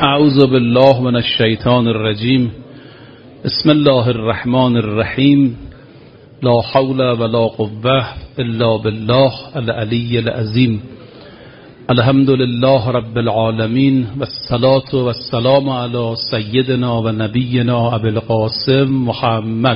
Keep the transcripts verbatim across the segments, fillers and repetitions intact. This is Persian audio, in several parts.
اعوذ بالله من الشیطان الرجیم. بسم الله الرحمن الرحیم. لا حول ولا قوة الا بالله العلی العظیم. الحمد لله رب العالمین والصلاة والسلام علی سیدنا و نبینا ابی القاسم محمد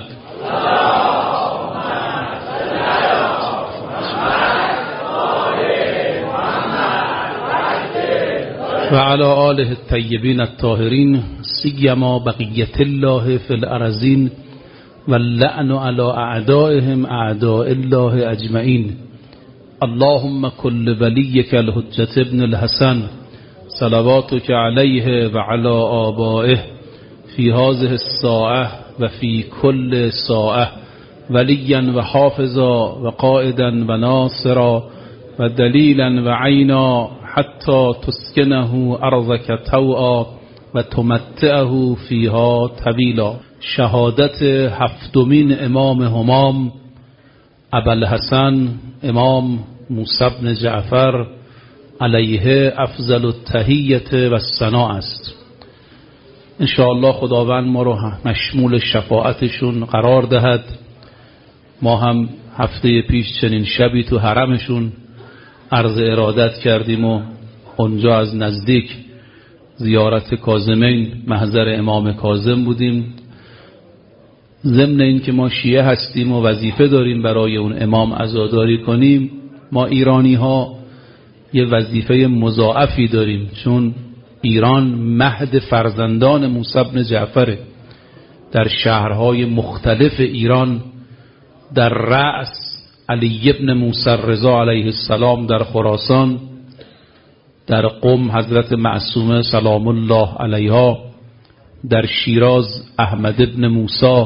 و علی آله الطیبین الطاهرین سیما بقیة الله فی الارضین واللعن علی اعدائهم اعداء الله اجمعین. اللهم كل وليك الحجة ابن الحسن صلواتك عليه وعلى آبائه في هذه الساعة وفي كل ساعة وليا وحافظا وقائدا وناصرا ودليلا وعينا حتى تسكنه أرضك توعا وتمتعه فيها طويلا. شهادت هفتمین امام همام ابوالحسن امام موسی بن جعفر علیه افضل التحیة و الثناء است. انشاءالله خداوند ما رو مشمول شفاعتشون قرار دهد. ما هم هفته پیش چنین شبی تو حرمشون عرض ارادت کردیم و اونجا از نزدیک زیارت کاظمین محضر امام کاظم بودیم. ضمن این که ما شیعه هستیم و وظیفه داریم برای اون امام عزاداری کنیم، ما ایرانی ها یه وظیفه مضاعفی داریم، چون ایران مهد فرزندان موسی بن جعفره. در شهرهای مختلف ایران، در رأس علی ابن موسی رضا علیه السلام در خراسان، در قم حضرت معصومه سلام الله علیها، در شیراز احمد ابن موسی،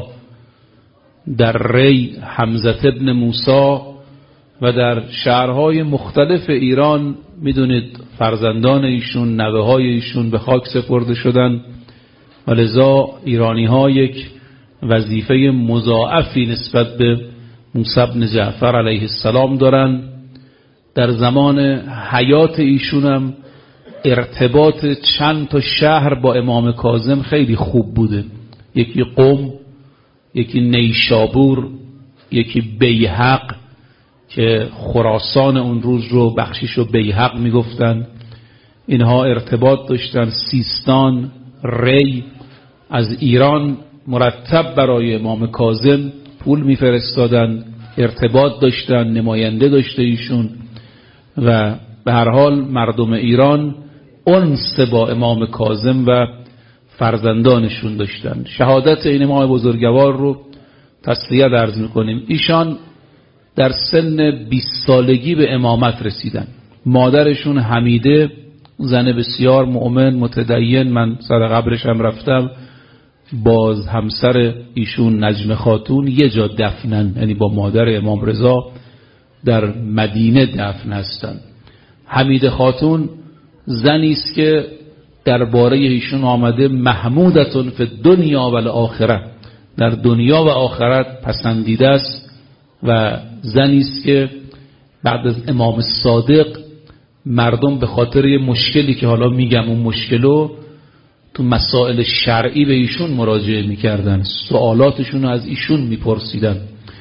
در ری حمزه ابن موسی و در شهرهای مختلف ایران میدونید فرزندان ایشون، نوه های ایشون به خاک سپرده شدن و لذا ایرانی ها یک وظیفه مضاعفی نسبت به موسی بن جعفر علیه السلام دارن. در زمان حیات ایشون هم ارتباط چند تا شهر با امام کاظم خیلی خوب بوده. یکی قم، یکی نیشابور، یکی بیهق که خراسان اون روز رو بخشیش رو بیهق میگفتن. اینها ارتباط داشتن. سیستان، ری از ایران مرتب برای امام کاظم پول میفرستادن، ارتباط داشتن، نماینده داشته ایشون و به هر حال مردم ایران انس با امام کاظم و فرزندانشون داشتن. شهادت این امام بزرگوار رو تسلیت عرض میکنیم. ایشان در سن بیست سالگی به امامت رسیدن. مادرشون حمیده زن بسیار مؤمن متدین، من سر قبرش هم رفتم، باز همسر ایشون نجم خاتون یه جا دفنن، یعنی با مادر امام رضا در مدینه دفن هستن. حمیده خاتون زنی است که درباره ایشون آمده محمودتون فی دنیا و الاخره، در دنیا و آخرت پسندیده است و زنی است که بعد از امام صادق مردم به خاطر یه مشکلی که حالا میگم اون مشکلو تو مسائل شرعی به ایشون مراجعه میکردن، سوالاتشون رو از ایشون میپرسیدن.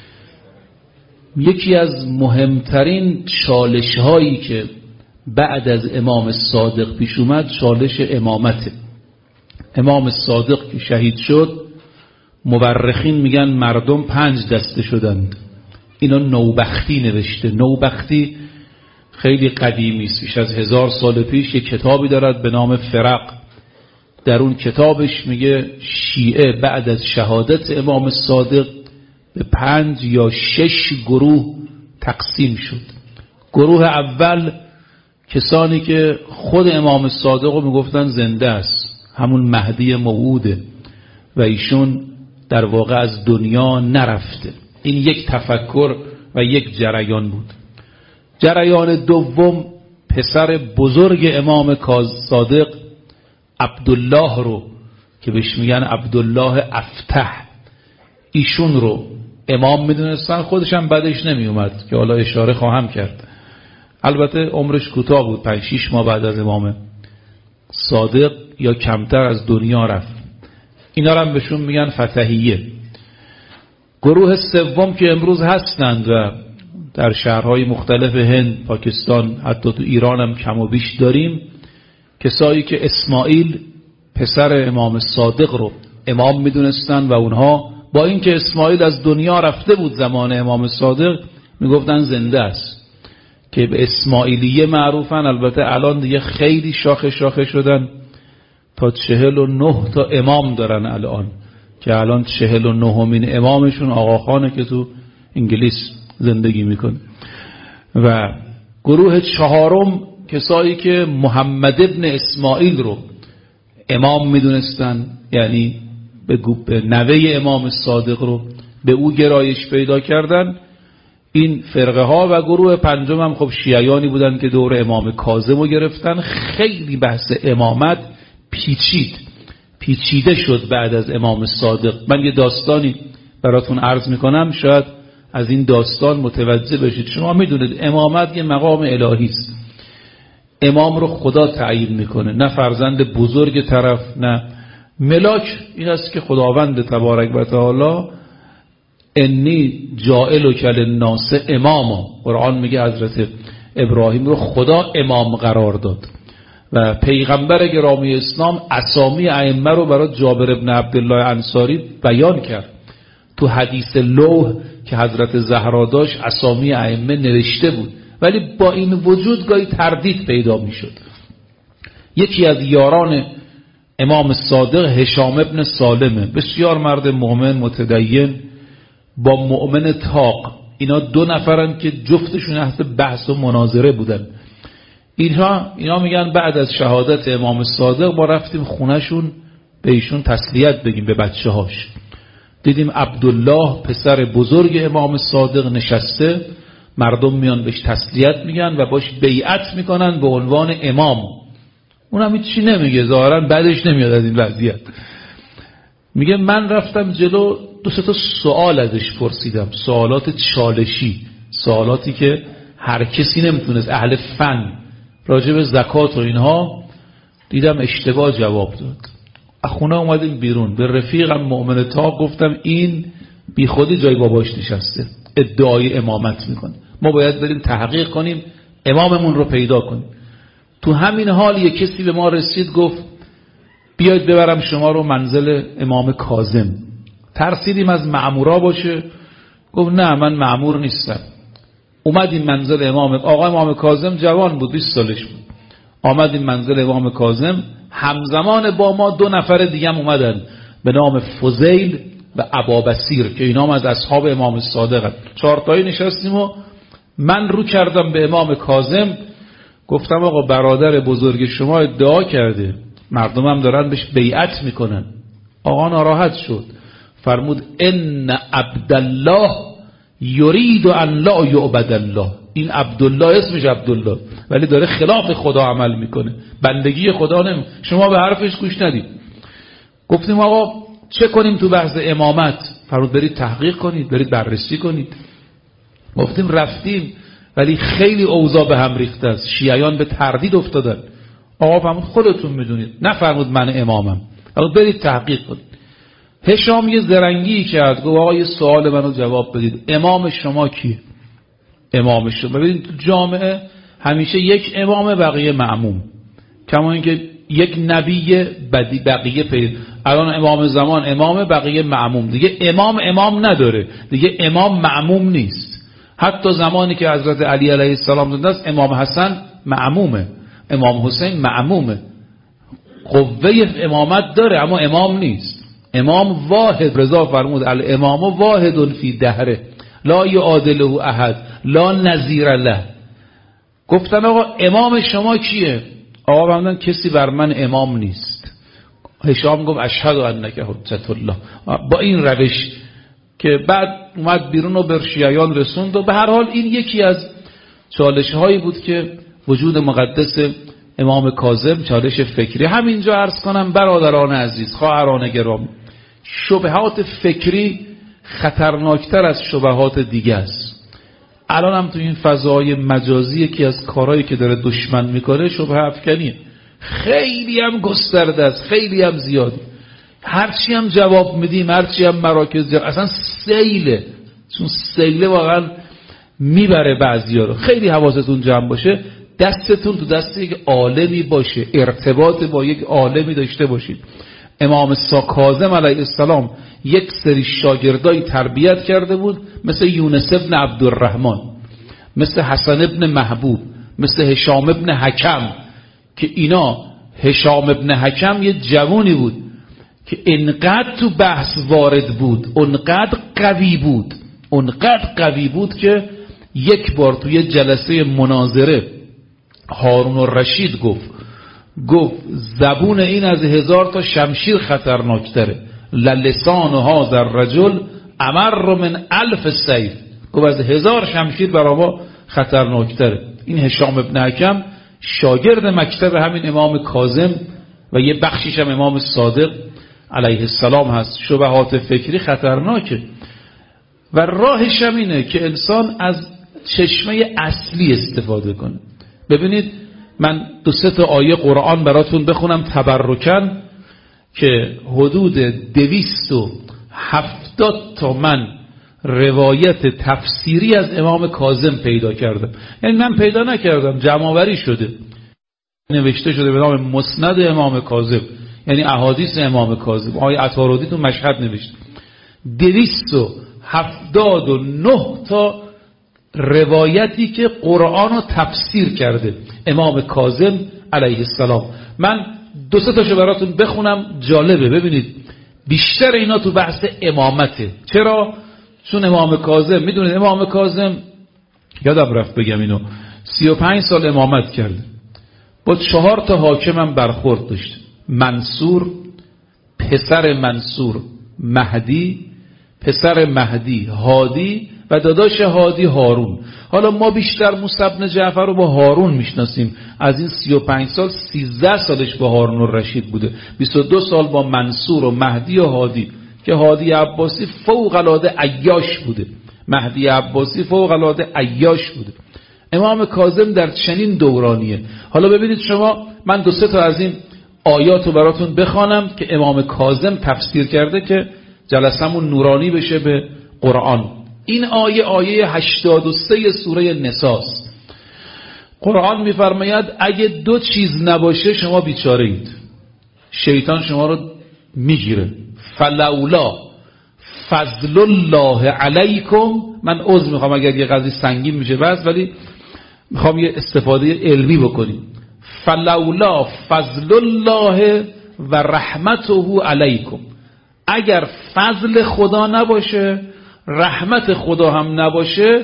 یکی از مهمترین چالش هایی که بعد از امام صادق پیش اومد چالش امامته. امام صادق که شهید شد، مورخین میگن مردم پنج دسته شدند. اینا نوبختی نوشته. نوبختی خیلی قدیمی است، بیش از هزار سال پیش یک کتابی دارد به نام فرق. در اون کتابش میگه شیعه بعد از شهادت امام صادق به پنج یا شش گروه تقسیم شد. گروه اول کسانی که خود امام صادق رو میگفتن زنده است، همون مهدی موعوده و ایشون در واقع از دنیا نرفته. این یک تفکر و یک جریان بود. جریان دوم پسر بزرگ امام صادق عبدالله رو که بهش میگن عبدالله افتح، ایشون رو امام میدونستن. خودش هم بعدش نمی اومد که حالا اشاره خواهم کرد. البته عمرش کوتاه بود، پنج شش ماه بعد از امامه. صادق یا کمتر از دنیا رفت. اینا رو هم بهشون میگن فتحیه. گروه سوم که امروز هستند و در شهرهای مختلف هند، پاکستان، حتی تو ایران هم کم و بیش داریم، کسایی که اسماعیل پسر امام صادق رو امام میدونستن و اونها با اینکه اسماعیل از دنیا رفته بود زمان امام صادق میگفتن زنده است، که به اسماعیلیه معروفن. البته الان دیگه خیلی شاخه شاخه شدن، تا چهل و نه تا امام دارن الان، که الان چهل و نهمین امامشون آقاخانه که تو انگلیس زندگی میکنه. و گروه چهارم کسایی که محمد ابن اسماعیل رو امام میدونستن، یعنی به نوه امام صادق رو به او گرایش پیدا کردن، این فرقه ها. و گروه پنجم هم خب شیعیانی بودن که دور امام کاظم رو گرفتن. خیلی بحث امامت پیچید پیچیده شد بعد از امام صادق. من یه داستانی براتون عرض میکنم، شاید از این داستان متوجه بشید. شما میدونید امامت یه مقام الهی است، امام رو خدا تعیین میکنه، نه فرزند بزرگ طرف، نه ملاک. این است که خداوند تبارک و تعالی انی جائلک للناس اماما، قرآن میگه حضرت ابراهیم رو خدا امام قرار داد. و پیغمبر گرامی اسلام اسامی ائمه رو برای جابر ابن عبدالله انصاری بیان کرد. تو حدیث لوح که حضرت زهرا داشت اسامی ائمه نوشته بود، ولی با این وجود گاهی تردید پیدا میشد. یکی از یاران امام صادق هشام ابن سالمه، بسیار مرد مؤمن متدین با مؤمن تاق. اینا دو نفرن که جفتشون اهل بحث و مناظره بودن. اینها اینا میگن بعد از شهادت امام صادق ما رفتیم خونهشون به ایشون تسلیت بگیم، به بچه هاش. دیدیم عبدالله پسر بزرگ امام صادق نشسته، مردم میان بهش تسلیت میگن و باش بیعت میکنن به عنوان امام. اونم هیچ چی نمیگه، ظاهرا بعدش نمیاد از این وضعیت. میگه من رفتم جلو، دو سه تا سوال ازش پرسیدم، سوالات چالشی، سوالاتی که هر کسی نمیتونست، اهل فن، راجع به زکات و اینها. دیدم اشتباه جواب داد. از خونه اومدیم بیرون، به رفیقم مؤمن تاق گفتم این بی خودی جای باباش نشسته، ادعای امامت میکنه، ما باید بریم تحقیق کنیم، اماممون رو پیدا کنیم. تو همین حال یک کسی به ما رسید گفت بیاید ببرم شما رو منزل امام کاظم. ترسیدیم از مأمورا باشه. گفت نه من مأمور نیستم. اومدیم منزل امام آقا امام کاظم، جوان بود، بیست سالش بود. آمدیم منزل امام کاظم، همزمان با ما دو نفر دیگه هم اومدن به نام فضیل و ابابصیر که اینا هم از اصحاب امام صادق هست. چهار تایی نشستیم و من رو کردم به امام کاظم، گفتم آقا برادر بزرگ شما ادعا کرده، مردم هم دارن بهش بیعت میکنن. آقا ناراحت شد، فرمود ان عبدالله یرید ان لا یعبد الله. این عبدالله اسمش عبدالله، ولی داره خلاف خدا عمل میکنه، بندگی خدا نمی. شما به حرفش گوش ندید. گفتیم آقا چه کنیم تو بحث امامت؟ فرمود برید تحقیق کنید، برید بررسی کنید. گفتیم رفتیم، ولی خیلی اوضاع به هم ریخته است، شیعیان به تردید افتادن. آقا فرمود خودتون میدونید، نفرمود من امامم، فرمود برید تحقیق کنید. هشام یه زرنگی کرد، گفت آقا یه سوال منو جواب بدید، امام شما کیه؟ امام شما ببینید تو جامعه همیشه یک امام بقیه معموم، کما اینکه یک نبی بدی بقیه پیر. الان امام زمان امام بقیه معموم، دیگه امام امام نداره، دیگه امام معموم نیست. حتی زمانی که حضرت علی علیه السلام زنده است امام حسن معمومه، امام حسین معمومه، قوه امامت داره اما امام نیست. امام واحد، رضا فرمود الامام واحد فی دهره لا یعادله احد لا نظیر له. گفتن آقا امام شما کیه؟ آقا فرمودن کسی بر من امام نیست. هشام گفت اشهد انک حجت الله. با این روش که بعد اومد بیرون و بر شیعیان رسوند. و به هر حال این یکی از چالش هایی بود که وجود مقدس امام کاظم، چالش فکری. همینجا عرض کنم برادران عزیز، خواهران گرامی، شبهات فکری خطرناکتر از شبهات دیگه است. الان هم تو این فضای مجازی یکی از کارهایی که داره دشمن میکنه شبهه افکنیه. خیلی هم گسترده است، خیلی هم زیاده. هرچی هم جواب میدیم، هرچی هم مراکز جواب، اصلا سیله، چون سیله واقعا میبره بعضیا رو. خیلی حواستون جمع باشه، دستتون تو دست یک عالمی باشه، ارتباط با یک عالمی داشته باشید. امام کاظم علیه السلام یک سری شاگردای تربیت کرده بود، مثل یونس ابن عبدالرحمن، مثل حسن ابن محبوب، مثل هشام ابن حکم، که اینا هشام ابن حکم یه جوانی بود که انقدر تو بحث وارد بود، انقدر قوی بود، انقدر قوی بود که یک بار توی جلسه مناظره هارون الرشید گفت گفت زبون این از هزار تا شمشیر خطرناکتره، للسان هذا الرجل امر من الف سیف. گفت از هزار شمشیر برای ما خطرناکتره. این هشام ابن حکم شاگرد مکتب همین امام کاظم و یه بخشیش هم امام صادق علیه السلام هست. شبهات فکری خطرناکه و راهش هم اینه که انسان از چشمه اصلی استفاده کنه. ببینید من دو سه تا آیه قرآن براتون بخونم تبرکن که حدود دویست و هفتاد تا من روایت تفسیری از امام کاظم پیدا کردم. یعنی من پیدا نکردم، جمع‌آوری شده، نوشته شده به نام مسند امام کاظم، یعنی احادیث امام کاظم. آقای عطاردی تو مشهد نوشته دویست و هفتاد و نه تا روایتی که قرآن رو تفسیر کرده امام کاظم علیه السلام. من دو سه تاشو براتون بخونم، جالبه. ببینید بیشتر اینا تو بحث امامته. چرا؟ چون امام کاظم، میدونید امام کاظم، یادم رفت بگم اینو، سی و پنج سال امامت کرده، با چهار تا حاکم هم برخورد داشت. منصور، پسر منصور مهدی، پسر مهدی هادی و داداش هادی هارون. حالا ما بیشتر موسی بن جعفر رو با هارون میشناسیم. از این سی و پنج سال سیزده سالش با هارون الرشید بوده، بیست و دو سال با منصور و مهدی و هادی، که هادی عباسی فوق العاده عیاش بوده، مهدی عباسی فوق العاده عیاش بوده. امام کاظم در چنین دورانیه. حالا ببینید شما، من دو سه تا از این آیاتو براتون بخوانم که امام کاظم تفسیر کرده که جلسمون نورانی بشه به قرآن. این آیه آیه هشتاد و سه سوره نساء. قرآن میفرماید اگه دو چیز نباشه شما بیچاره اید، شیطان شما رو میگیره. فلولا فضل الله علیکم، من عذر میخوام اگر یه قضیه سنگین میشه بس، ولی میخوام یه استفاده علمی بکنیم. فلولا فضل الله و رحمته علیکم، اگر فضل خدا نباشه، رحمت خدا هم نباشه،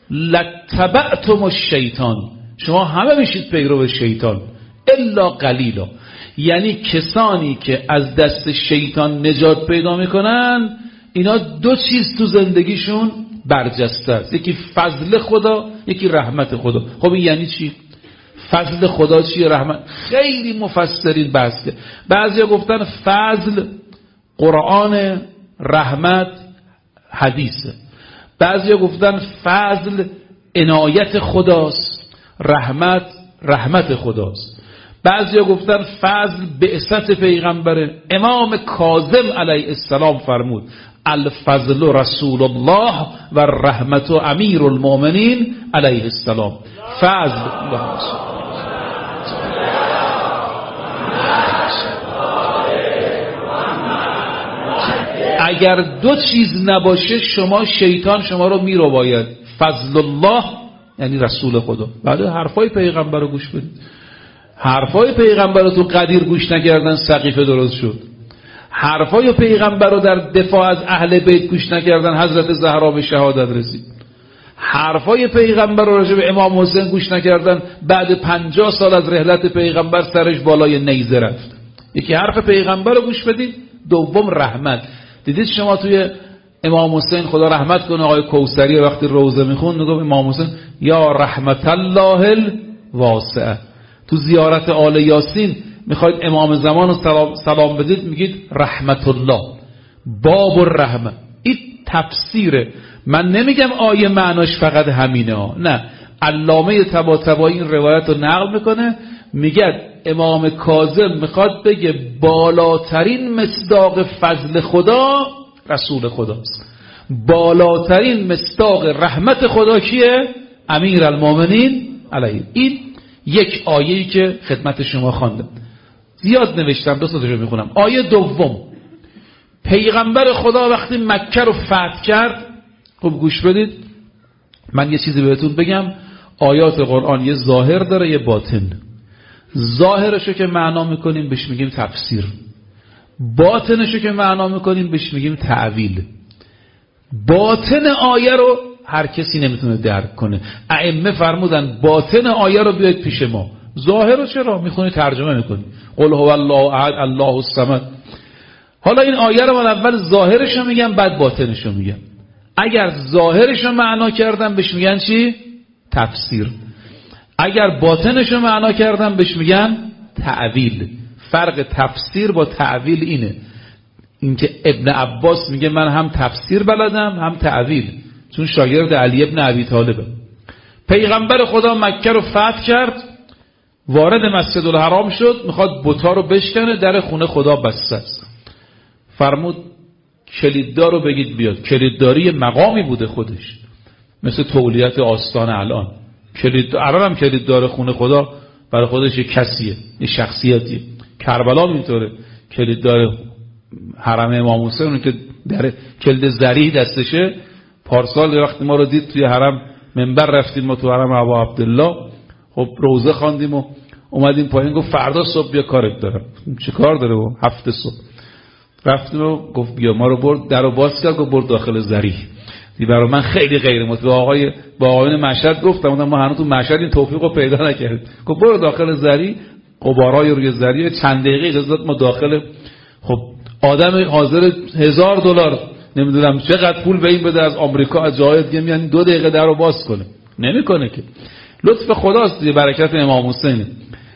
لتبعتم الشیطان، شما همه میشید پیرو شیطان، الا قلیلا. یعنی کسانی که از دست شیطان نجات پیدا میکنن، اینا دو چیز تو زندگیشون برجسته است، یکی فضل خدا، یکی رحمت خدا. خب این یعنی چی؟ فضل خدا چیه؟ رحمت؟ خیلی مفسرین بحث کرد. بعضیا گفتن فضل قرآن، رحمت حدیثه. بعضیا گفتن فضل عنایت خداست، رحمت رحمت خداست. بعضیا گفتن فضل بعثت پیغمبره. امام کاظم علیه السلام فرمود الفضل رسول الله و رحمت امیر المؤمنین علیه السلام. فضل اگر دو چیز نباشه شما، شیطان شما رو میرو باید. فضل الله یعنی رسول خدا. بعد حرفای پیغمبر رو گوش بدید. حرفای پیغمبر رو تو قدیر گوش نکردن، سقیفه درست شد. حرفای پیغمبر رو در دفاع از اهل بیت گوش نکردن، حضرت زهرا به شهادت رسید. حرفای پیغمبر رو راجع به امام حسین گوش نکردن، بعد پنجاه سال از رحلت پیغمبر سرش بالای نیزه رفت. یکی حرف پیغمبر رو گوش بدید، دوم رحمت. دیدید شما توی امام حسین، خدا رحمت کنه، آقای کوثری وقتی روزه میخوند میگه امام حسین یا رحمت الله الواسعه. تو زیارت آل یاسین میخواید امام زمان رو سلام, سلام بدید، میگید رحمت الله، باب الرحمه. این تفسیره. من نمیگم آیه معناش فقط همینه ها. نه، علامه طباطبایی این روایت رو نقل میکنه، میگه امام کاظم میخواد بگه بالاترین مصداق فضل خدا رسول خداست، بالاترین مصداق رحمت خدا کیه؟ امیرالمومنین علیه. این یک آیه‌ای که خدمت شما خواندم، زیاد نوشتم، دو تاشو میخونم. آیه دوم، پیغمبر خدا وقتی مکه رو فتح کرد، خوب گوش بدید من یه چیزی بهتون بگم، آیات قرآن یه ظاهر داره یه باطن. ظاهرشو که معنا میکنیم بهش میگیم تفسیر، باطنشو که معنا میکنیم بهش میگیم تعویل. باطن آیه رو هر کسی نمیتونه درک کنه. ائمه فرمودن باطن آیه رو بیاید پیش ما، ظاهر رو چرا میخونی ترجمه میکنی، قل هو الله احد الله الصمد. حالا این آیه رو من اول ظاهرش رو میگم بعد باطنش رو میگم. اگر ظاهرش رو معنا کردم بهش میگن چی؟ تفسیر. اگر باطنش رو معنا کردم بهش میگن تعویل. فرق تفسیر با تعویل اینه، اینکه ابن عباس میگه من هم تفسیر بلدم هم تعویل، چون شاگرد علی ابن ابی طالبه. پیغمبر خدا مکه رو فتح کرد، وارد مسجد الحرام شد، میخواد بتا رو بشکنه، در خونه خدا بسته است. فرمود کلیددار رو بگید بیاد. کلیدداری مقامی بوده خودش، مثل تولیت آستان الان. کلید الان هم کلیددار خونه خدا برای خودش یه کسیه، یه شخصیتیه. کربلا اینطوره، کلیددار حرم امام حسین اون که در کلید زری دستشه. پارسال وقتی ما رو دید توی حرم منبر رفتیم ما تو حرم ابا عبدالله، خب روزه خواندیم و اومدیم پایین، گفت فردا صبح بیا کارت دارم. چه کار داره و هفته صبح رفتیم و گفت بیا. ما رو برد درو باز کرد و برد داخل زری. دی برای من خیلی غیر متوقع. آقای با آقایون مشهد گفتم ما هنوز تو مشهد این توفیق رو پیدا نکردیم. گفت برو داخل زری، غبارای روی زری چند دقیقه اجازه داد ما داخل. خب آدم حاضر هزار دلار نمیدونم چقدر پول به این بده از آمریکا از جای دیگه میان دو دقیقه درو باز کنه، نمیکنه که. لطف خداست دیگه، برکت امام حسین.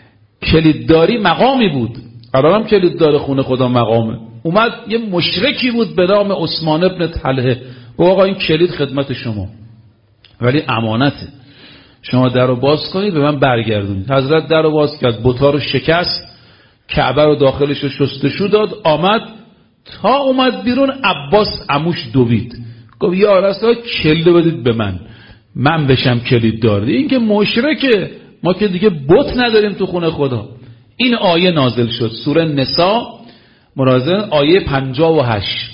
کلیدداری مقامی بود، الانم کلیددار خونه خدا مقامه. اومد یه مشرکی بود به نام عثمان ابن طلحه، گفت آقا این کلید خدمت شما ولی امانته، شما در رو باز کنید به من برگردونید. حضرت در رو باز کرد، بتا رو شکست، کعبه رو داخلش رو شستشو داد، آمد تا اومد بیرون عباس عموش دوید، گفت یا رسول الله کلید بدید به من، من بشم کلید دار. این که مشرکه، ما که دیگه بت نداریم تو خونه خدا. این آیه نازل شد سوره نساء، مرازن آیه پنجاه و هشت.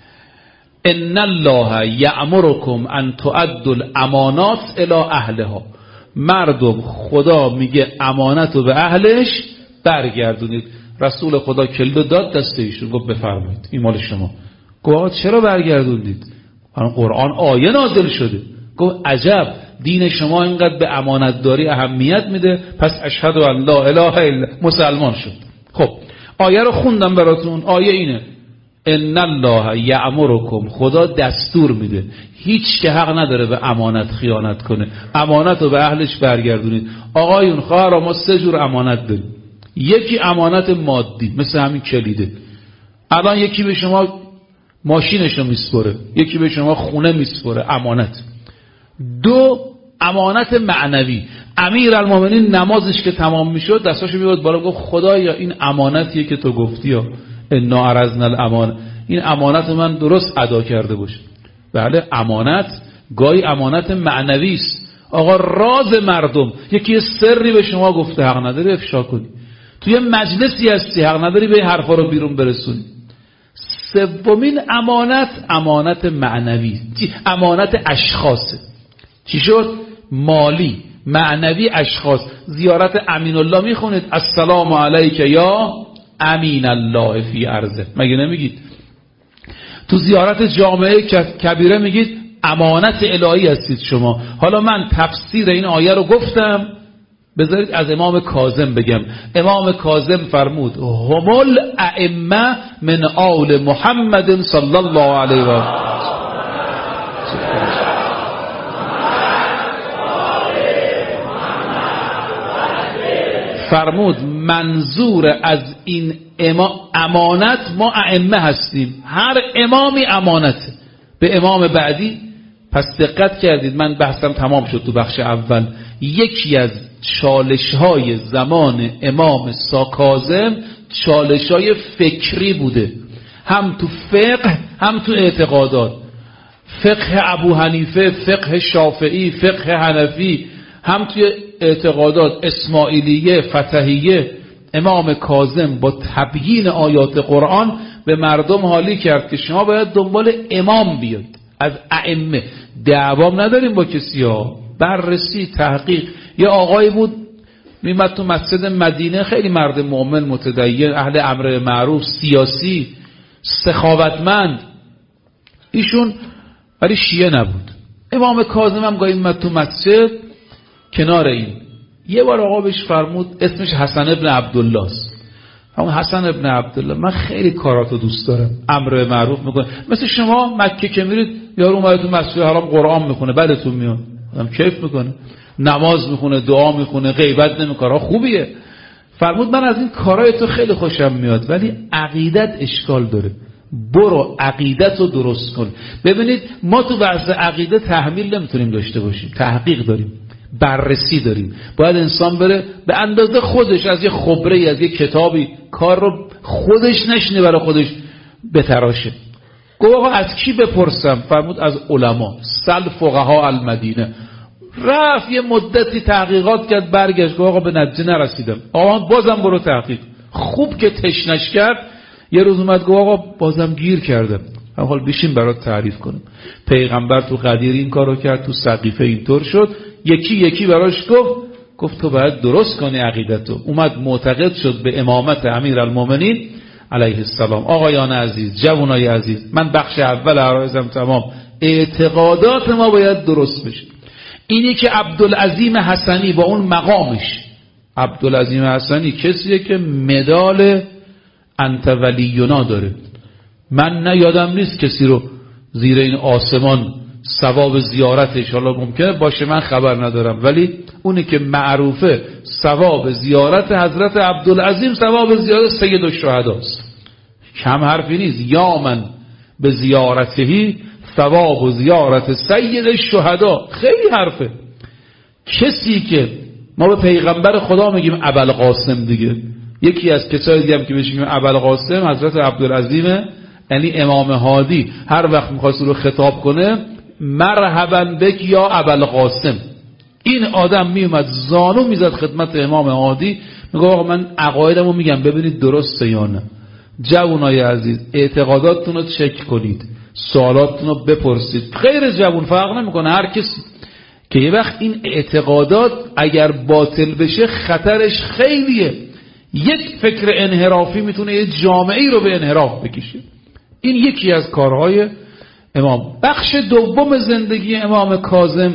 ان الله یأمرکم ان تؤدوا الامانات الی اهلها. مردم خدا میگه امانت رو به اهلش برگردونید. رسول خدا کلید داد دست ایشون، گفت بفرمایید این مال شما. گفت چرا برگردوندید؟ قرآن آیه نازل شده. گفت عجب، دین شما اینقدر به امانت داری اهمیت میده، پس اشهد ان لا اله الا، مسلمان شد. خب آیه رو خوندم براتون. آیه اینه ان الله یأمرکم، خدا دستور میده هیچ که حق نداره به امانت خیانت کنه، امانت رو به اهلش برگردونید. آقایون خواهرها ما سه جور امانت داریم. یکی امانت مادی مثل همین کلیده، الان یکی به شما ماشینشو میسپره، یکی به شما خونه میسپره، امانت. دو امانت معنوی، امیرالمومنین نمازش که تمام میشد دستاشو میبرد بالا، گفت خدایا این امانتیه که تو گفتی ها، انا عرضنا الامانه، این امانت من درست ادا کرده باش. بله امانت گاهی امانت معنوی است. آقا راز مردم، یکی سری به شما گفته حق نداری افشا کنی، توی مجلسی هستی حق نداری به حرفا رو بیرون برسونی. سومین امانت امانت معنوی، امانت اشخاصه. چی شد؟ مالی، معنوی، اشخاص. زیارت امین الله میخونید السلام علیک یا امین الله فی ارضه، مگه نمیگید؟ تو زیارت جامعه کبیره میگید امانت الهی هستید شما. حالا من تفسیر این آیه رو گفتم، بذارید از امام کاظم بگم. امام کاظم فرمود هم الائمه من آل محمد صلی الله علیه و آله. فرمود منظور از این امانت ما ائمه هستیم، هر امامی امانته. به امام بعدی پس دقت کردید، من بحثم تمام شد تو بخش اول. یکی از چالش های زمان امام کاظم چالش های فکری بوده، هم تو فقه هم تو اعتقادات. فقه ابو حنیفه، فقه شافعی، فقه حنفی، هم توی اعتقادات اسماعیلیه، فتحیه. امام کاظم با تبیین آیات قرآن به مردم حالی کرد که شما باید دنبال امام بیاید، از ائمه. دعوام نداریم با کسی ها، بررسی تحقیق. یه آقایی بود میمد تو مسجد مدینه، خیلی مرد مؤمن متدین، اهل امر معروف، سیاسی، سخاوتمند. ایشون ولی شیعه نبود. امام کاظم هم گاهی میمد تو مسجد کنار این. یه بار آقا بهش فرمود، اسمش حسن ابن عبدالله است. همون حسن ابن عبدالله، من خیلی کاراتو دوست دارم، امر معروف میکنه، مثل شما مکه که میرید یارو اومده تو مسجد حرام قرآن میخونه، بعدتون میاد، آدم کیف میکنه، نماز میخونه، دعا میخونه، غیبت نمیکنه، خوبیه. فرمود من از این کارای تو خیلی خوشم میاد، ولی عقیدت اشکال داره، برو عقیدت رو درست کن. ببینید ما تو بحث عقیده تحمیل نمیتونیم داشته باشیم، تحقیق داریم، بررسی داریم. باید انسان بره به اندازه خودش از یه خبره، از یه کتابی کار رو خودش نشینه برای خودش بتراشه. گفت آقا از کی بپرسم؟ فرمود از علما، سل فقها المدینه. رفت یه مدتی تحقیقات کرد، برگشت گفت آقا به نتیجه نرسیدم. آقا بازم برو تحقیق. خوب که تشنش کرد، یه روز اومد گفت آقا بازم گیر کردم. حال بشین برات تعریف کنم. پیغمبر تو قدیر این کارو کرد، تو سقیفه اینطور شد. یکی یکی براش گفت گفت تو باید درست کنی عقیدتو. اومد معتقد شد به امامت امیرالمومنین علیه السلام. آقایان عزیز، جوانای عزیز، من بخش اول عرایزم تمام. اعتقادات ما باید درست بشه. اینی که عبدالعظیم حسنی با اون مقامش، عبدالعظیم حسنی کسیه که مدال انت ولینا داره. من نه یادم نیست کسی رو زیر این آسمان ثواب زیارتش، حالا ممکنه باشه من خبر ندارم، ولی اونی که معروفه ثواب زیارت حضرت عبدالعظیم ثواب زیارت سید الشهدا است. کم حرفی نیست. یا من به زیارتهی ثواب زیارت سید الشهدا، خیلی حرفه. کسی که ما به پیغمبر خدا میگیم ابوالقاسم دیگه، یکی از کسای دیگه هم که بهش میگیم ابوالقاسم حضرت عبدالعظیم، یعنی امام هادی. هر وقت میخواست رو خطاب کنه مرحبا بک یا ابوالقاسم. این آدم میومد زانو میزد خدمت امام هادی، میگه آقا من عقایدمو میگم ببینید درسته یا نه. جوانای عزیز، اعتقاداتتون رو چک کنید، سوالاتتون رو بپرسید. غیر جوان فرق نمیکنه، هر کسی که یه وقت این اعتقادات اگر باطل بشه خطرش خیلیه. یک فکر انحرافی میتونه یه جامعه رو به انحراف بکشه. این یکی از کارهای امام. بخش دوم زندگی امام کاظم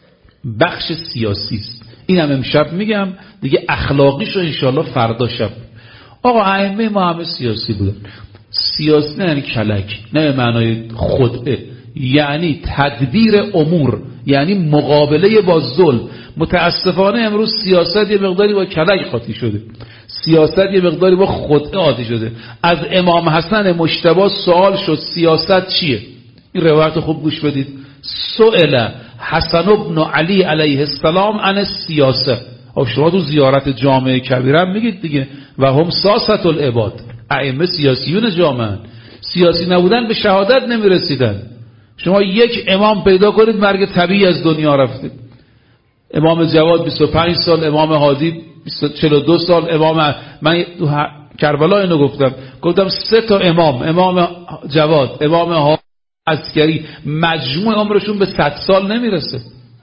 بخش سیاسی است. اینم امشب میگم دیگه، اخلاقیش رو انشالله فردا شب. آقا ائمه ما همه سیاسی بودن. سیاسی نه یعنی کلک، نه معنای خدعه، یعنی تدبیر امور، یعنی مقابله با ظلم. متاسفانه امروز سیاست یه مقداری با کلک قاطی شده، سیاست یه مقداری با خدعه قاطی شده. از امام حسن مجتبی سوال شد سیاست چیه؟ این روایت خوب گوش بدید. سئل حسن بن علی علیه السلام عن السیاسه. او شما تو زیارت جامعه کبیره هم میگید دیگه، و هم ساست العباد، ائمه سیاسیون جامعه، سیاسی نبودن به شهادت نمیرسیدن. شما یک امام پیدا کنید مرگ طبیعی از دنیا رفته. امام جواد بیست و پنج سال، امام هادی چهل و دو سال، امام من تو کربلا اینو گفتم گفتم سه تا امام، امام جواد، امام هادی، عسکری، مجموع عمرشون به صد سال نمیرسه.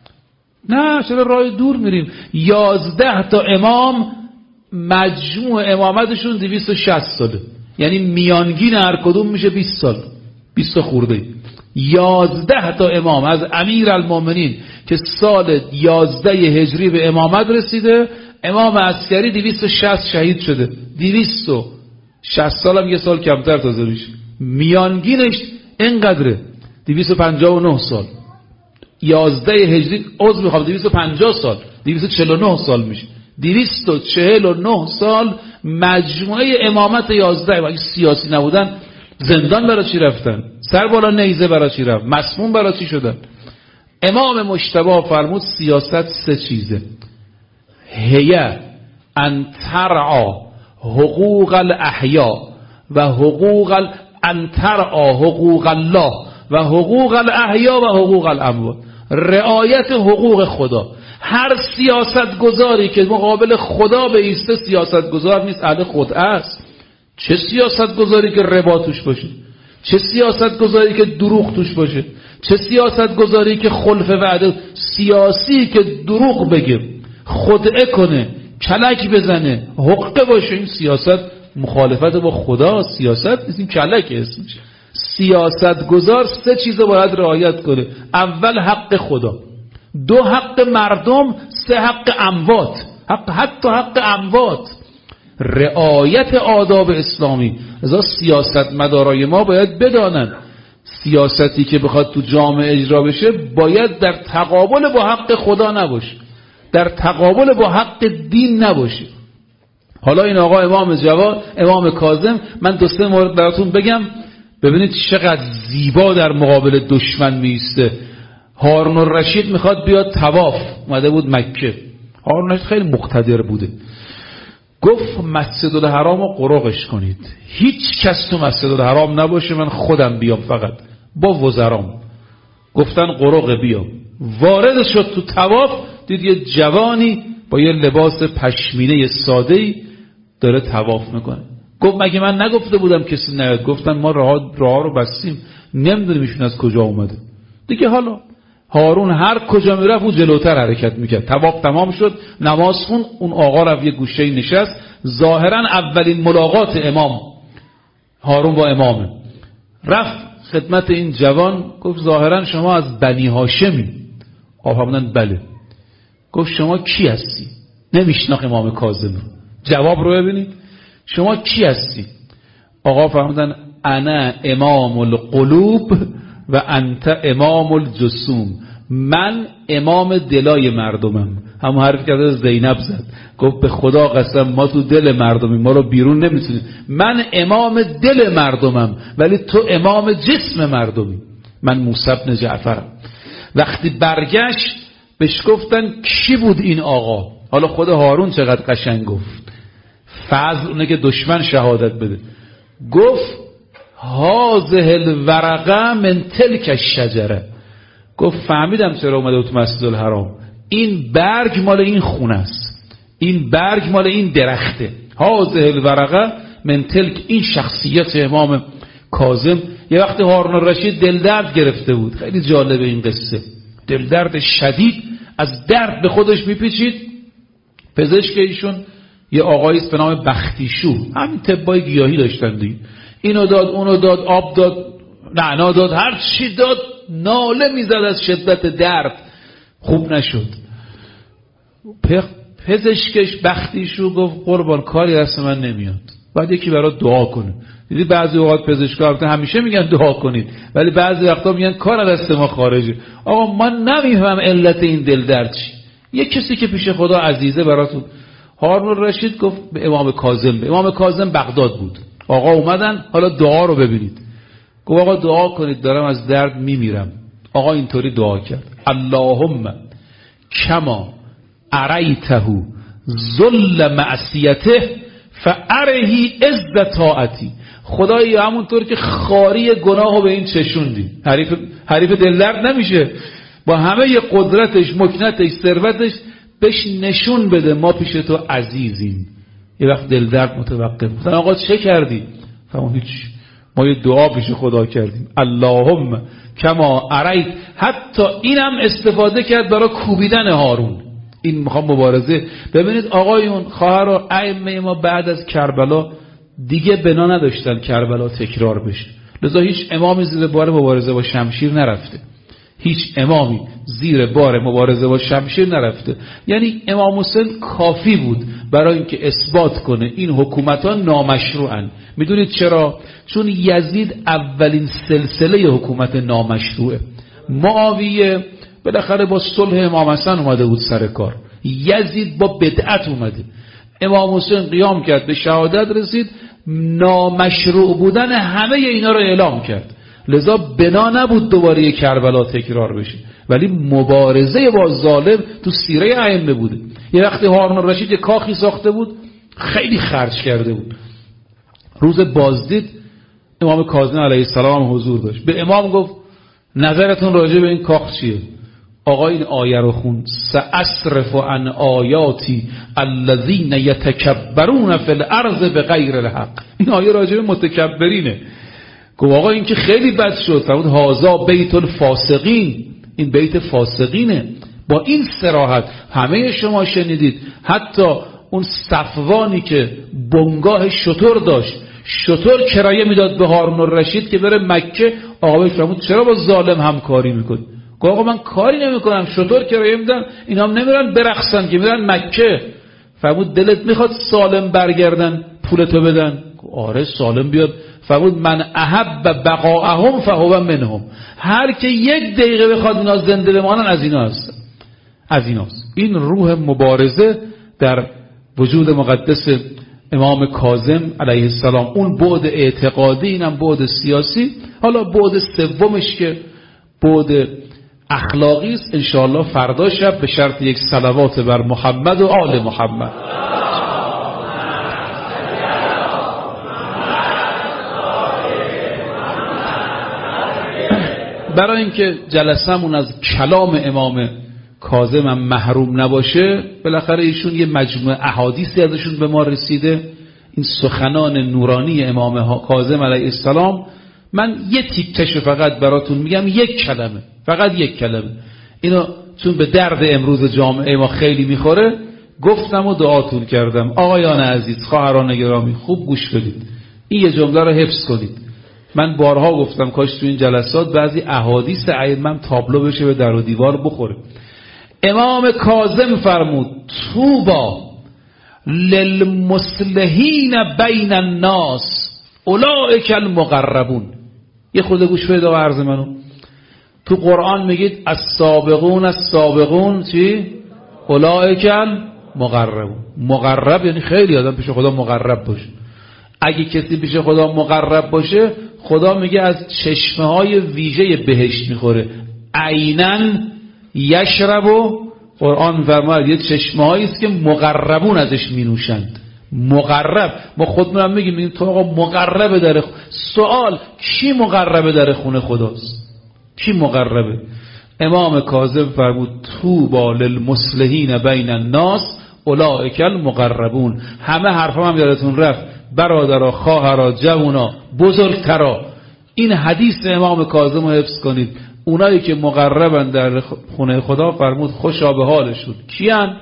نه چرا راه دور میریم؟ یازده تا امام مجموع امامتشون دویست و شصت ساله، یعنی میانگین هر کدوم میشه بیست سال، بیست خورده. یازده تا امام از امیرالمومنین که سال یازده هجری به امامت رسیده، امام عسکری دویست و شصت شهید شده، دویست و شصت سال هم یه سال کمتر تازه میشه، میانگینش اینقدره، دویست و پنجاه و نه سال. یازده هجری عضو میخوام دویست و پنجاه سال، دویست و چهل و نه سال میشه، دویست و چهل و نه سال مجموعه امامت یازده. و اگه سیاسی نبودن زندان برای چی رفتن؟ سر بالا نیزه برای چی رفت؟ مسموم برای چی شدن؟ امام مجتبی فرمود سیاست سه چیزه: هیه ان ترعا حقوق الاحیا و حقوق ال... ان ترعا حقوق الله و حقوق الاحیا و حقوق الاموات. رعایت حقوق خدا. هر سیاست گذاری که مقابل خدا به ایسته سیاست گذار نیست، اهل خدعه است. چه سیاست گذاری که ربا توش باشه، چه سیاست گذاری که دروغ توش باشه، چه سیاست گذاری که خلف وعده. سیاسی که دروغ بگه، خدعه کنه، کلک بزنه، حقه باشه، این سیاست مخالفت با خدا سیاست نیست، این کلک اسمش. سیاست گذار سه چیز باید رعایت کنه: اول حق خدا، دو حق مردم، سه حق اموات، حق حتی حق اموات. رعایت آداب اسلامی. لذا سیاست مدارای ما باید بدانن سیاستی که بخواد تو جامعه اجرا بشه باید در تقابل با حق خدا نباشه، در تقابل با حق دین نباشه. حالا این آقا امام جواد، امام کاظم، من دو سه مورد براتون بگم ببینید چقدر زیبا در مقابل دشمن میسته. هارون الرشید میخواد بیاد طواف، اومده بود مکه. هارون الرشید خیلی مقتدر بوده، گفت مسجد الحرام رو قرقش کنید، هیچ کس تو مسجد الحرام نباشه، من خودم بیام فقط با وزرام. گفتن قرق بیام. وارد شد تو طواف، دید یه جوانی با یه لباس پشمینه ساده‌ای داره طواف میکنه. گفت مگه من نگفته بودم کسی نیاد؟ گفتن ما راه راه رو بستیم، نمیدونیم ایشون از کجا اومده. دیگه حالا هارون هر کجا میرفت اون جلوتر حرکت میکرد. طواف تمام شد، نماز خون، اون آقا رفت یه گوشه نشست. ظاهرا اولین ملاقات امام هارون با امامه. رفت خدمت این جوان، گفت ظاهرا شما از بنی هاشمی. آقا فرمودن بله. گفت شما کی هستی؟ نمیشناخت امام کاظم. جواب رو ببینید، شما کی هستی؟ آقا فرمودن انا امام القلوب و انت امام الجسوم. من امام دلای مردمم. همون حرفی که از زینب زد، گفت به خدا قسم ما تو دل مردمیم، ما رو بیرون نمیتونیم. من امام دل مردمم ولی تو امام جسم مردمی. من موسی بن جعفرم. وقتی برگشت بهش گفتن کی بود این آقا؟ حالا خود هارون چقدر قشنگ گفت، فضل اونه که دشمن شهادت بده. گفت هذه الورقه من تلک الشجره. گفت فهمیدم چرا اومده تو مسجد الحرام، این برگ مال این خونه است، این برگ مال این درخته. هذه الورقه من تلک. این شخصیت امام کاظم. یه وقت هارون الرشید دل درد گرفته بود، خیلی جالبه این قصه، دل درد شدید، از درد به خودش میپیچید. پزشک ایشون یه آقایی است به نام بختیشو، همین طبای گیاهی داشتن دیگه، اینو داد اونو داد، آب داد، نعنا داد، هر چی داد، ناله میزد از شدت درد، خوب نشد. پزشکش بختیشو گفت قربان کاری دست من نمیاد، باید یکی برات دعا کنه. دیدی بعضی اوقات پزشکا البته همیشه میگن دعا کنید، ولی بعضی وقتا میگن کار دست ما خارجه. آقا من نمیفهم علت این دل درد چی، یه کسی که پیش خدا عزیزه براتون. هارون الرشید گفت به امام کاظم، به امام کاظم بغداد بود. آقا اومدن، حالا دعا رو ببینید. گفت آقا دعا کنید دارم از درد میمیرم. آقا اینطوری دعا کرد: اللهم کما اریته ذل معصیته فارهی عز طاعتی. خدایی همونطور که خاری گناهو به این چشوندی، حریف حریف دل درد نمیشه، با همه قدرتش، مکنتش، ثروتش بهش نشون بده ما پیش تو عزیزیم. یه وقت دل درد متوقف. گفتن آقا چه کردی؟ فرمود هیچ، ما یه دعا پیش خدا کردیم. اللهم کما اریت. حتی اینم استفاده کرد برای کوبیدن هارون. این میخوام مبارزه. ببینید آقایون، خواهر و ائمه ما بعد از کربلا دیگه بنا نداشتن کربلا تکرار بشه، لذا هیچ امامی زیر بار مبارزه با شمشیر نرفته. هیچ امامی زیر بار مبارزه با شمشیر نرفته. یعنی امام حسین کافی بود برای اینکه اثبات کنه این حکومت‌ها نامشروعن. میدونید چرا؟ چون یزید اولین سلسله حکومت نامشروعه. معاویه بالاخره با صلح امام حسن اومده بود سر کار، یزید با بدعت اومده. امام حسین قیام کرد، به شهادت رسید، نامشروع بودن همه اینا رو اعلام کرد. لذا بنا نبود دوباره یک کربلا تکرار بشه، ولی مبارزه با ظالم تو سیره ائمه بوده. یه وقتی هارون الرشید یه کاخی ساخته بود، خیلی خرج کرده بود. روز بازدید امام کاظم علیه السلام حضور داشت. به امام گفت نظرتون راجع به این کاخ چیه؟ آقا این آیه رو خوند: سأصرف عن آیاتی الذین یتکبرون فی الارض بغیر الحق. این آیه راجع به متکبرینه. گفت آقا این که خیلی بد شد. فرمود هازا بیت الفاسقین، این بیت فاسقینه. با این صراحت همه شما شنیدید، حتی اون صفوانی که بنگاه شتر داشت، شتر کرایه میداد به هارون الرشید که بره مکه. آقا بهش فرمود چرا با ظالم همکاری میکنی؟ گفت آقا من کاری نمیکنم، شتر کرایه میدن، اینا هم نمیرن برقصن که میرن مکه. فرمود دلت میخواد سالم برگردن پولتو بدن؟ آره سالم بیاد. فرمود من احب بقاءهم فهو منهم. هر که یک دقیقه بخواد اینا زنده بمانن از اینا هستن، از ایناست. این روح مبارزه در وجود مقدس امام کاظم علیه السلام، اون بعد اعتقادی، اینم بعد سیاسی. حالا بعد سومش که بعد اخلاقی است، انشاءالله فردا شب به شرط یک صلوات بر محمد و آل محمد. برای اینکه جلسمون از کلام امام کاظم هم محروم نباشه، بالاخره ایشون یه مجموعه احادیثی ازشون به ما رسیده، این سخنان نورانی امام کاظم علیه السلام. من یه تیکش فقط براتون میگم، یک کلمه، فقط یک کلمه. اینو چون به درد امروز جامعه ما خیلی میخوره گفتم و دعاتون کردم. آقایان عزیز، خواهران گرامی، خوب گوش بدید، این یه جمله رو حفظ کنید. من بارها گفتم کاش تو این جلسات بعضی احادیث ائمه تابلو بشه، به در و دیوار بخوره. امام کاظم فرمود طوبی للمصلحین بین الناس اولئک المقربون. یه خود گوش بدید آقا عرض منو. تو قرآن میگید السابقون السابقون چی؟ اولئک المقربون. مقرب یعنی خیلی آدم پیش خدا مقرب باشه. اگه کسی پیش خدا مقرب باشه، خدا میگه از چشمه های ویژه بهشت میخوره. عینن یشربو، قرآن فرماید یه چشمه هایی است که مقربون ازش مینوشند. مقرب، ما خودمون هم میگیم میگیم تو آقا مقرب در خ... سوال کی مقرب در خونه خداست؟ کی مقربه؟ امام کاظم فرمود طوبی للمصلحین بین الناس اولئک المقربون. همه حرفا هم یادتون رفت، برادرها، خواهرها، جوونا، بزرگترا. این حدیث امام کاظم رو حفظ کنید. اونایی که مقربن در خونه خدا فرمود خوشا به حالشون. کیان؟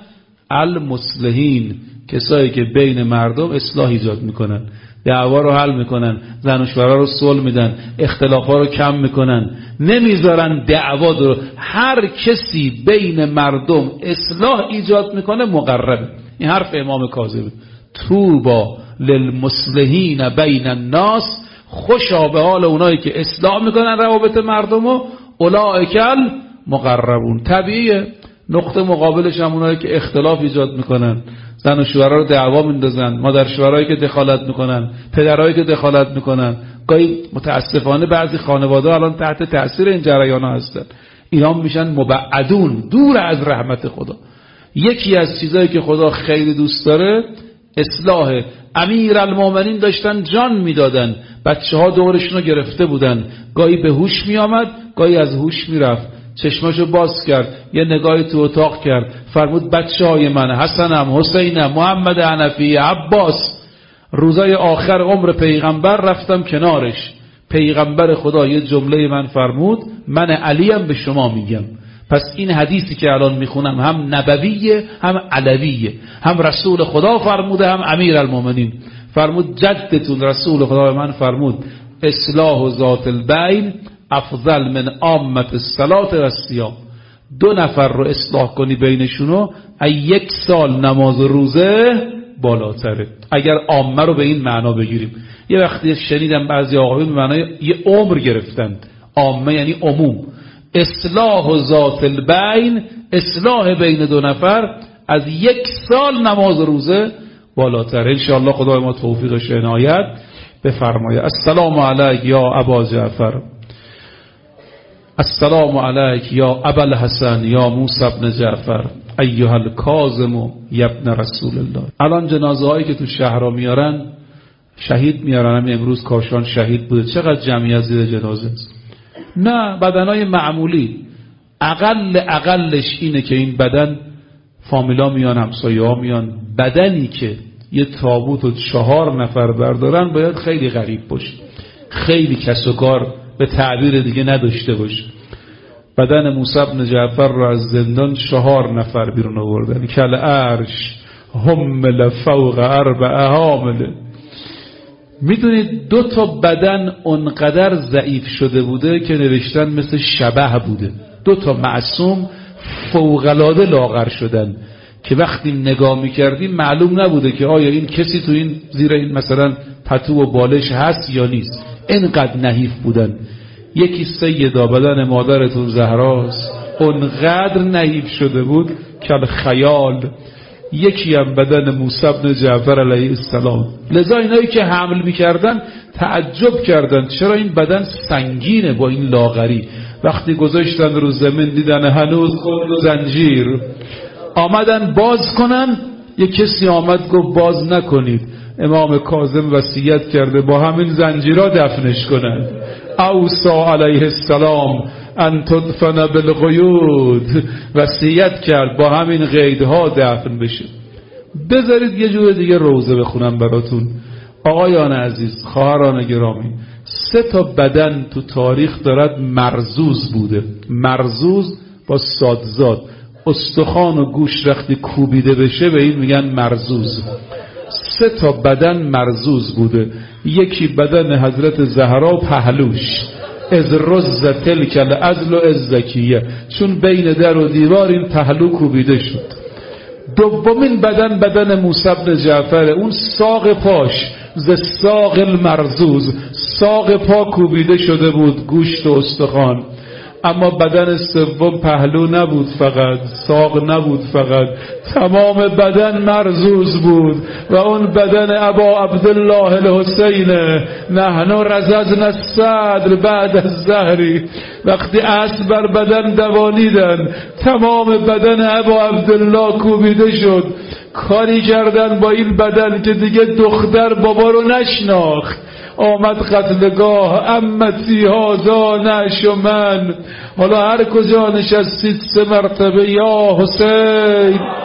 المصلحین، کسایی که بین مردم اصلاح ایجاد میکنن، دعوا رو حل میکنن، زن و شوهر رو صلح میدن، اختلافا رو کم میکنن، نمیذارن دعوا درو. هر کسی بین مردم اصلاح ایجاد میکنه مقربه. این حرف امام کاظم. طوبی للمصلحین بین الناس، خوشا به حال اونایی که اصلاح میکنن روابط مردم و اولئک المقربون. طبیعیه نقطه مقابلش هم اونایی که اختلاف ایجاد میکنن، زن و شوهرها رو دعوا میندازن، مادر شوهرایی که دخالت میکنن، پدرایی که دخالت میکنن. گاهی متاسفانه بعضی خانواده الان تحت تاثیر این جریانا هستن. اینا میشن مبعدون، دور از رحمت خدا. یکی از چیزایی که خدا خیلی دوست داره اصلاح. امیرالمومنین داشتن جان میدادن، بچه ها دورشون رو گرفته بودن، گاهی به هوش می آمد، گاهی از هوش می رفت. چشماشو باز کرد، یه نگاهی تو اتاق کرد، فرمود بچه های من، حسنم، حسینم، محمد حنفی، عباس. روزای آخر عمر پیغمبر رفتم کنارش، پیغمبر خدا یه جمله من فرمود، من علیم به شما میگم. پس این حدیثی که الان میخونم هم نبویه هم علویه، هم رسول خدا فرموده هم امیر المومنین فرمود. جدتون رسول خدا من فرمود اصلاح ذات البین افضل من عامة الصلاة و الصیام. دو نفر رو اصلاح کنی بینشونو ای یک سال نماز و روزه بالاتره، اگر عامه رو به این معنا بگیریم. یه وقتی شنیدم بعضی آقایون به معنای یه عمر گرفتند. عامه یعنی عموم. اصلاح ذات البین، اصلاح بین دو نفر از یک سال نماز و روزه بالاتر. انشاءالله خدای ما توفیقش عنایت بفرماید. السلام علیک یا ابا جعفر السلام علیک یا ابا الحسن یا موسی بن جعفر ایها الکاظم یا ابن رسول الله. الان جنازه هایی که تو شهرها میارن شهید میارن، همین امروز کاشان شهید بوده، چقدر جمعیت زیر جنازه است. نه، بدنهای معمولی، اقل اقلش اینه که این بدن فامیلا میان، همسایه ها میان. بدنی که یه تابوت و چهار نفر بردارن باید خیلی غریب باشه، خیلی کس و کار به تعبیر دیگه نداشته باشه. بدن موسی بن جعفر را از زندان چهار نفر بیرون آوردن، کل عرش حمل فوق اربع حامل. میدونید دو تا بدن اونقدر ضعیف شده بوده که نوشتن مثل شبح بوده. دو تا معصوم فوق‌العاده لاغر شدن که وقتی نگاه میکردیم معلوم نبوده که آیا این کسی تو این زیر این مثلا پتو و بالش هست یا نیست، اینقدر نحیف بودن. یکی سیدا بدن مادرتون زهراست، اونقدر نحیف شده بود که خیال. یکی هم بدن موسی بن جعفر علیه السلام. لذا اینایی که حمل میکردن تعجب کردن چرا این بدن سنگینه با این لاغری. وقتی گذاشتن رو زمین دیدن هنوز خود زنجیر. آمدن باز کنن، یک کسی آمد گفت باز نکنید، امام کاظم وصیت کرده با همین زنجیرها دفنش کنند. اوصا علیه السلام ان تدفن بالقیود، وصیت کرد با همین قیدها دفن بشه. بذارید یه جور دیگه روزه بخونم براتون. آقایان عزیز، خواهران گرامی، سه تا بدن تو تاریخ دارد مرزوز بوده. مرزوز با صادزاد، استخوان و گوش وقتی کوبیده بشه به این میگن مرزوز. سه تا بدن مرزوز بوده. یکی بدن حضرت زهرا پهلوش، از رز تلک العزل و از زکیه، چون بین در و دیوار این پهلو کوبیده شد. دومین بدن بدن موسی بن جعفر، اون ساق پاش ز ساق المرزوز، ساق پا کوبیده شده بود، گوشت و استخوان. اما بدن سوم پهلو نبود فقط، ساق نبود فقط، تمام بدن مرزوز بود و اون بدن ابا عبدالله الحسین. نحن رززنا الصدر بعد الزهری، وقتی اسب بر بدن دوانیدن تمام بدن ابا عبدالله کوبیده شد. کاری کردن با این بدن که دیگه دختر بابا رو نشناخت. آمد قتلگاه امتی هازا نعش و من. حالا هر کجا نشستید سه مرتبه یا حسین